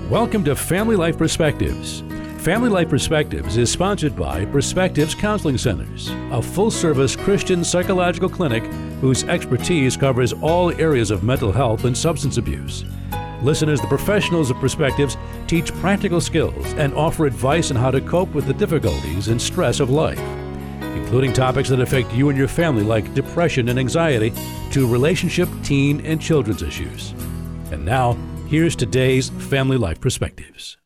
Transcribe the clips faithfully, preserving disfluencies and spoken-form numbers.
Welcome to Family Life Perspectives. Family Life Perspectives is sponsored by Perspectives Counseling Centers, a full-service Christian psychological clinic whose expertise covers all areas of mental health and substance abuse. Listen as the professionals of Perspectives teach practical skills and offer advice on how to cope with the difficulties and stress of life, including topics that affect you and your family like depression and anxiety to relationship, teen, and children's issues. And now, here's today's Family Life Perspectives.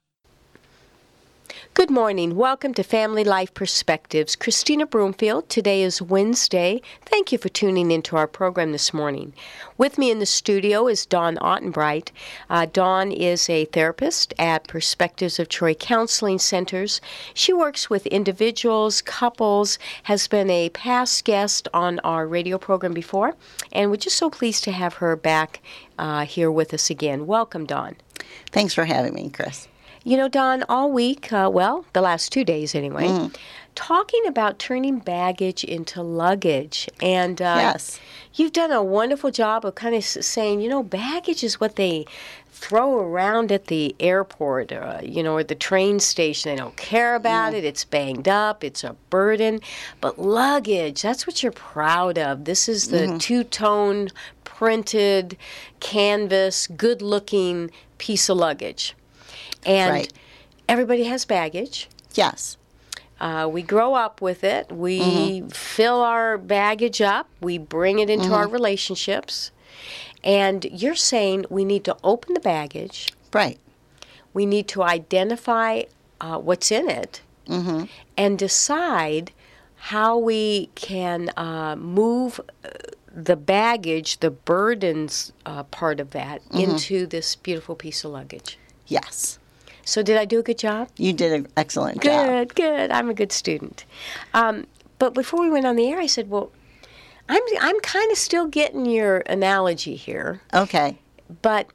Good morning. Welcome to Family Life Perspectives. Christina Broomfield. Today is Wednesday. Thank you for tuning into our program this morning. With me in the studio is Dawn Ottenbright. Uh, Dawn is a therapist at Perspectives of Troy Counseling Centers. She works with individuals, couples, has been a past guest on our radio program before, and we're just so pleased to have her back uh, here with us again. Welcome, Dawn. Thanks for having me, Chris. You know, Dawn, all week, uh, well, the last two days anyway, mm. talking about turning baggage into luggage. And uh, yes. You've done a wonderful job of kind of saying, you know, baggage is what they throw around at the airport, uh, you know, or the train station. They don't care about mm. it. It's banged up. It's a burden. But luggage, that's what you're proud of. This is the mm-hmm. two-tone, printed, canvas, good-looking piece of luggage. And right. everybody has baggage. Yes. Uh, we grow up with it. We mm-hmm. fill our baggage up. We bring it into mm-hmm. our relationships. And you're saying we need to open the baggage. Right. We need to identify uh, what's in it mm-hmm. and decide how we can uh, move the baggage, the burdens uh, part of that, mm-hmm. into this beautiful piece of luggage. Yes. So did I do a good job? You did an excellent good, job. Good, good. I'm a good student. Um, but before we went on the air, I said, well, I'm I'm kind of still getting your analogy here. Okay. But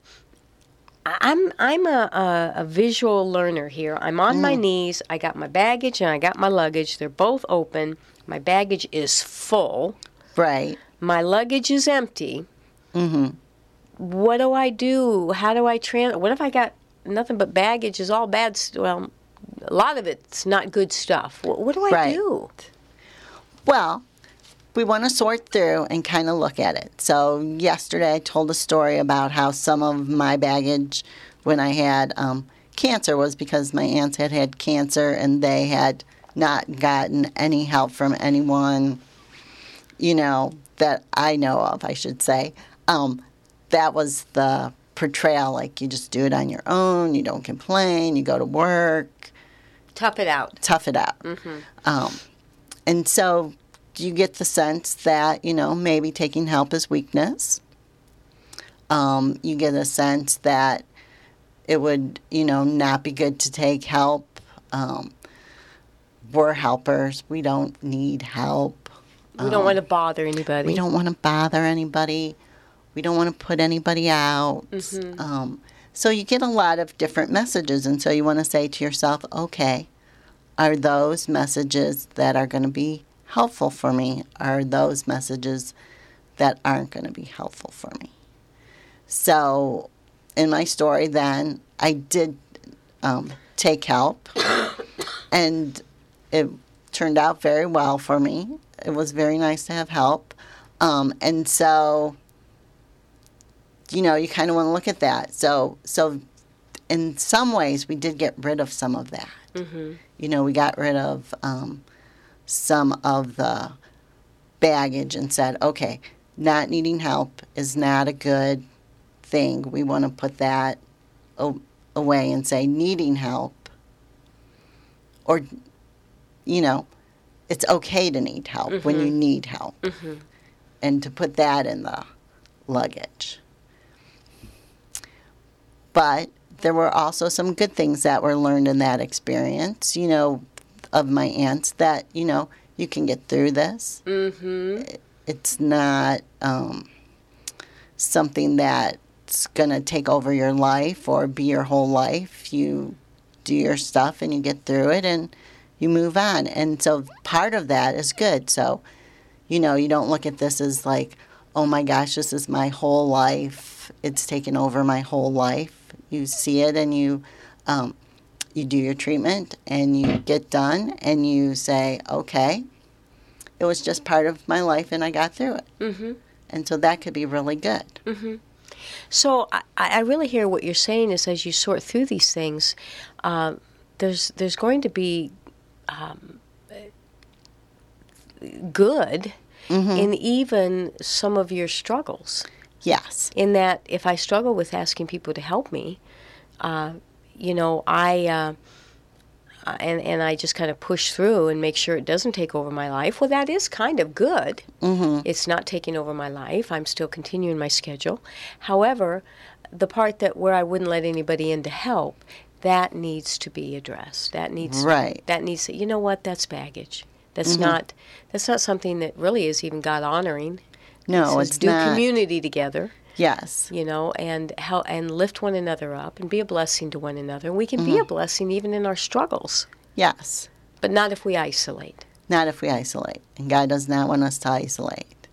I'm I'm a, a, a visual learner here. I'm on mm. my knees. I got my baggage and I got my luggage. They're both open. My baggage is full. Right. My luggage is empty. Mm-hmm. What do I do? How do I trans? What if I got nothing but baggage is all bad? St- well, a lot of it's not good stuff. What, what do I right. do? Well, we want to sort through and kind of look at it. So yesterday I told a story about how some of my baggage when I had um, cancer was because my aunts had had cancer and they had not gotten any help from anyone, you know, that I know of, I should say. Um, that was the portrayal, like you just do it on your own, you don't complain, you go to work. Tough it out. Tough it out. Mm-hmm. Um, and so you get the sense that, you know, maybe taking help is weakness. Um, you get a sense that it would, you know, not be good to take help. Um, we're helpers. We don't need help. We don't um, want to bother anybody. We don't want to bother anybody. We don't want to put anybody out. Mm-hmm. Um, so you get a lot of different messages, and so you want to say to yourself, okay, are those messages that are going to be helpful for me? Are those messages that aren't going to be helpful for me? So in my story then, I did um, take help, and it turned out very well for me. It was very nice to have help. Um, and so... you know, you kind of want to look at that. So, so in some ways, we did get rid of some of that. Mm-hmm. You know, we got rid of um, some of the baggage and said, okay, not needing help is not a good thing. We want to put that o- away and say needing help, or, you know, it's okay to need help mm-hmm. when you need help, mm-hmm. and to put that in the luggage. But there were also some good things that were learned in that experience, you know, of my aunts, that, you know, you can get through this. Mm-hmm. It's not um, something that's going to take over your life or be your whole life. You do your stuff and you get through it and you move on. And so part of that is good. So, you know, you don't look at this as like, oh my gosh, this is my whole life. It's taken over my whole life. You see it and you um, you do your treatment and you get done and you say, okay, it was just part of my life and I got through it. Mm-hmm. And so that could be really good. Mm-hmm. So I, I really hear what you're saying is as you sort through these things, uh, there's there's going to be um, good mm-hmm. in even some of your struggles. Yes. In that if I struggle with asking people to help me, uh, you know, I... Uh, And, and I just kind of push through and make sure it doesn't take over my life. Well, that is kind of good. Mm-hmm. It's not taking over my life. I'm still continuing my schedule. However, the part that where I wouldn't let anybody in to help, that needs to be addressed. That needs right. That needs. You know what? That's baggage. That's mm-hmm. not. That's not something that really is even God honoring. No, it says, it's do not. Do community together. Yes. You know, and help and lift one another up and be a blessing to one another. And we can mm-hmm. be a blessing even in our struggles. Yes. But not if we isolate. Not if we isolate. And God does not want us to isolate.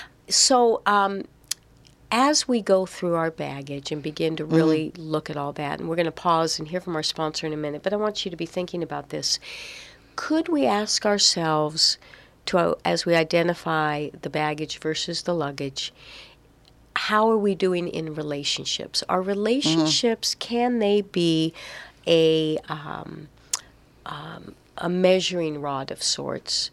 So um, as we go through our baggage and begin to really mm-hmm. look at all that, and we're going to pause and hear from our sponsor in a minute, but I want you to be thinking about this. Could we ask ourselves, to as we identify the baggage versus the luggage, how are we doing in relationships? Our relationships, mm-hmm. can they be a um, um, a measuring rod of sorts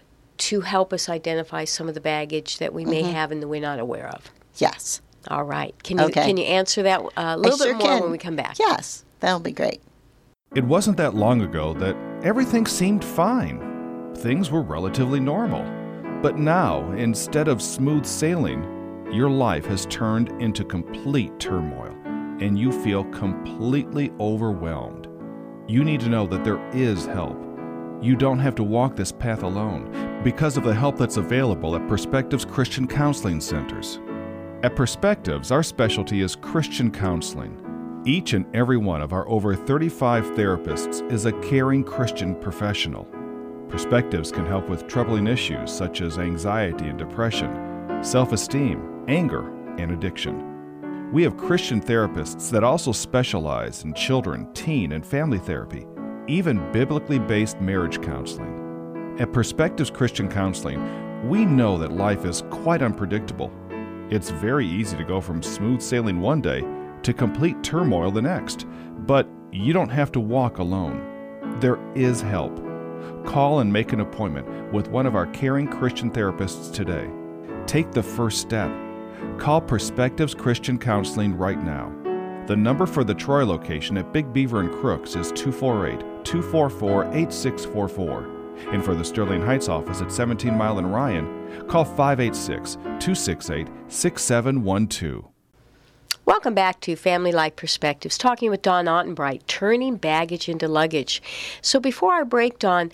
to help us identify some of the baggage that we may mm-hmm. have and that we're not aware of? Yes. All right. Can you okay. can you answer that a little I bit sure more can. when we come back? Yes, that'll be great. It wasn't that long ago that everything seemed fine. Things were relatively normal. But now, instead of smooth sailing, your life has turned into complete turmoil, and you feel completely overwhelmed. You need to know that there is help. You don't have to walk this path alone because of the help that's available at Perspectives Christian Counseling Centers. At Perspectives, our specialty is Christian counseling. Each and every one of our over thirty-five therapists is a caring Christian professional. Perspectives can help with troubling issues such as anxiety and depression, self-esteem, anger, and addiction. We have Christian therapists that also specialize in children, teen, and family therapy, even biblically based marriage counseling. At Perspectives Christian Counseling, we know that life is quite unpredictable. It's very easy to go from smooth sailing one day to complete turmoil the next, but you don't have to walk alone. There is help. Call and make an appointment with one of our caring Christian therapists today. Take the first step. Call Perspectives Christian Counseling right now. The number for the Troy location at Big Beaver and Crooks is two four eight, two four four, eight six four four. And for the Sterling Heights office at seventeen Mile and Ryan, call five eight six, two six eight, six seven one two. Welcome back to Family Life Perspectives, talking with Dawn Ottenbright, turning baggage into luggage. So before our break, Dawn,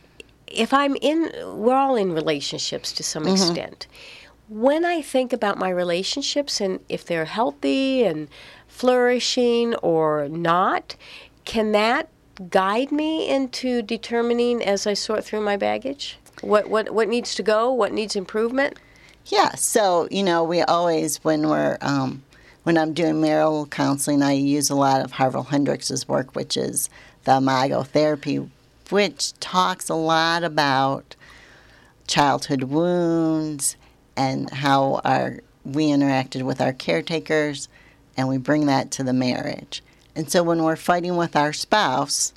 if I'm in, we're all in relationships to some mm-hmm. extent. When I think about my relationships and if they're healthy and flourishing or not, can that guide me into determining as I sort through my baggage? What what what needs to go? What needs improvement? Yeah, so, you know, we always, when we're, um, when I'm doing marital counseling, I use a lot of Harville Hendrix's work, which is the Imago therapy, which talks a lot about childhood wounds and how our we interacted with our caretakers, and we bring that to the marriage. And so when we're fighting with our spouse,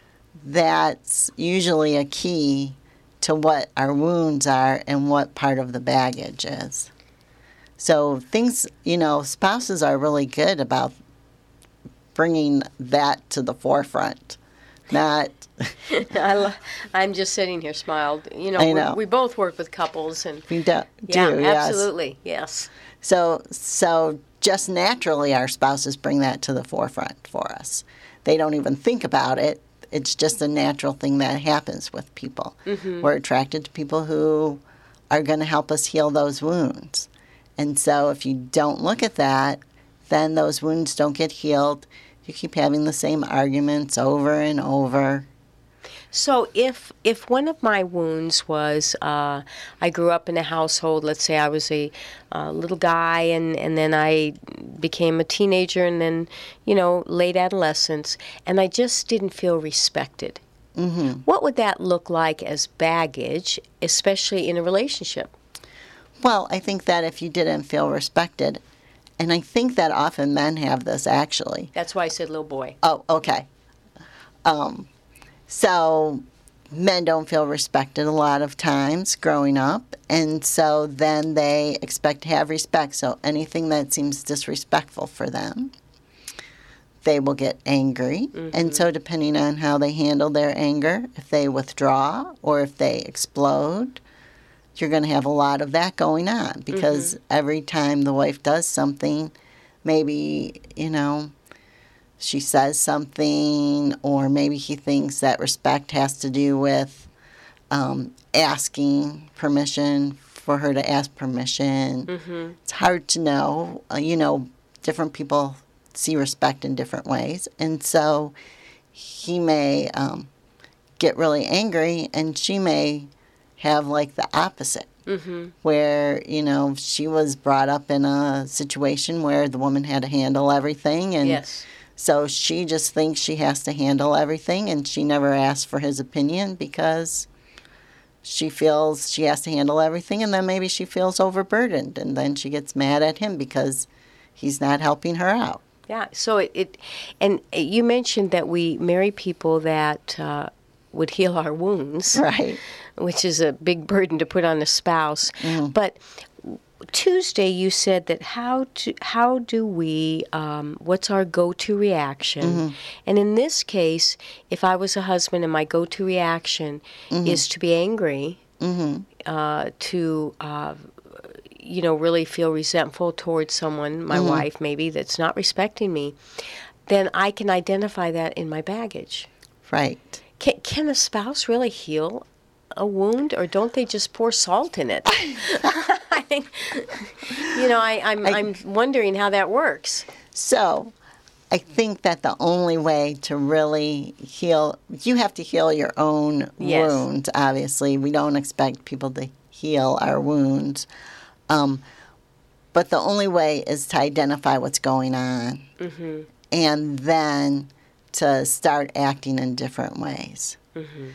that's usually a key to what our wounds are and what part of the baggage is. So things, you know, spouses are really good about bringing that to the forefront. Not. I lo- I'm just sitting here, smiled. You know, I know. We both work with couples, and we do. Yeah, do, yes. absolutely, yes. So, so just naturally, our spouses bring that to the forefront for us. They don't even think about it. It's just a natural thing that happens with people. Mm-hmm. We're attracted to people who are going to help us heal those wounds. And so, if you don't look at that, then those wounds don't get healed. You keep having the same arguments over and over. So if if one of my wounds was uh, I grew up in a household, let's say I was a uh, little guy and, and then I became a teenager and then, you know, late adolescence, and I just didn't feel respected. Mm-hmm. What would that look like as baggage, especially in a relationship? Well, I think that if you didn't feel respected, and I think that often men have this actually. That's why I said little boy. Oh, okay. Um, so men don't feel respected a lot of times growing up, and so then they expect to have respect. So anything that seems disrespectful for them, they will get angry. Mm-hmm. And so depending on how they handle their anger, if they withdraw or if they explode, you're going to have a lot of that going on because mm-hmm. every time the wife does something, maybe, you know, she says something, or maybe he thinks that respect has to do with um, asking permission, for her to ask permission. Mm-hmm. It's hard to know. Uh, you know, different people see respect in different ways. And so he may um, get really angry, and she may have like the opposite, mm-hmm. where, you know, she was brought up in a situation where the woman had to handle everything, and yes. so she just thinks she has to handle everything, and she never asks for his opinion because she feels she has to handle everything, and then maybe she feels overburdened, and then she gets mad at him because he's not helping her out. Yeah, so it, it and you mentioned that we marry people that uh, would heal our wounds. Right. Which is a big burden to put on a spouse. Mm. But Tuesday you said that how to, how do we, um, what's our go-to reaction? Mm-hmm. And in this case, if I was a husband and my go-to reaction mm-hmm. is to be angry, mm-hmm. uh, to, uh, you know, really feel resentful towards someone, my mm-hmm. wife maybe, that's not respecting me, then I can identify that in my baggage. Right. Can, can a spouse really heal a wound, or don't they just pour salt in it? I think, you know, I, I'm, I, I'm wondering how that works. So I think that the only way to really heal, you have to heal your own yes. wounds, obviously. We don't expect people to heal our wounds. Um, but the only way is to identify what's going on mm-hmm. and then to start acting in different ways. Mm-hmm.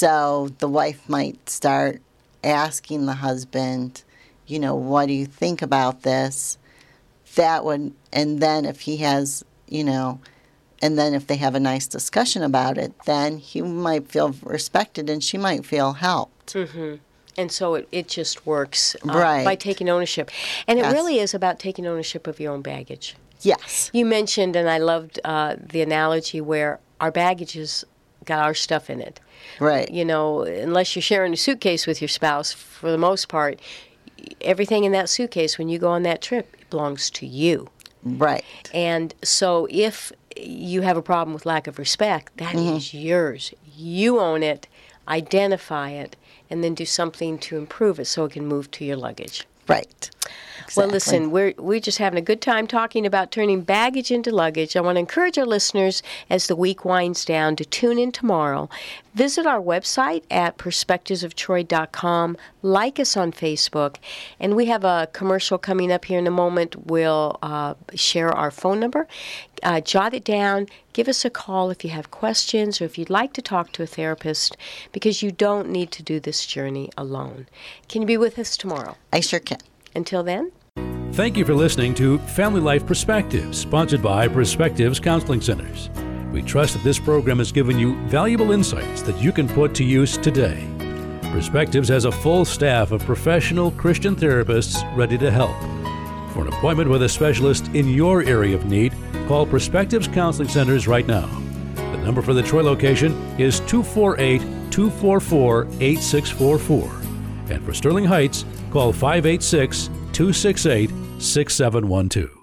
So the wife might start asking the husband, you know, what do you think about this? That would, and then if he has, you know, and then if they have a nice discussion about it, then he might feel respected and she might feel helped. Mm-hmm. And so it, it just works uh, right. by taking ownership. And it yes. really is about taking ownership of your own baggage. Yes. You mentioned, and I loved uh, the analogy where our baggage has got our stuff in it. Right. You know, unless you're sharing a suitcase with your spouse, for the most part, everything in that suitcase, when you go on that trip, it belongs to you. Right. And so if you have a problem with lack of respect, that mm-hmm. is yours. You own it, identify it, and then do something to improve it so it can move to your luggage. Right. Exactly. Well, listen, we're we're just having a good time talking about turning baggage into luggage. I want to encourage our listeners as the week winds down to tune in tomorrow. Visit our website at perspectives of troy dot com. Like us on Facebook. And we have a commercial coming up here in a moment. We'll uh, share our phone number. Uh, jot it down. Give us a call if you have questions or if you'd like to talk to a therapist, because you don't need to do this journey alone. Can you be with us tomorrow? I sure can. Until then. Thank you for listening to Family Life Perspectives, sponsored by Perspectives Counseling Centers. We trust that this program has given you valuable insights that you can put to use today. Perspectives has a full staff of professional Christian therapists ready to help. For an appointment with a specialist in your area of need, call Perspectives Counseling Centers right now. The number for the Troy location is two four eight, two four four, eight six four four. And for Sterling Heights, call five eight six, two six eight, six seven one two.